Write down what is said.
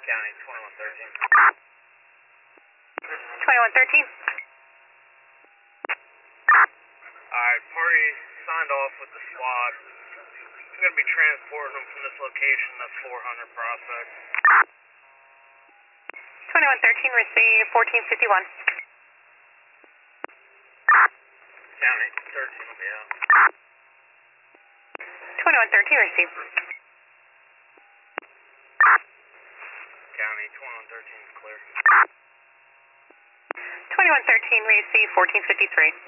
County 2113. 2113. Alright, party signed off with the SWAT. I'm going to be transporting them from this location. That's 400 Prospect. 2113, receive 1451. County 13 will be out. 2113, receive. County 2113 is clear. 2113, receive 1453.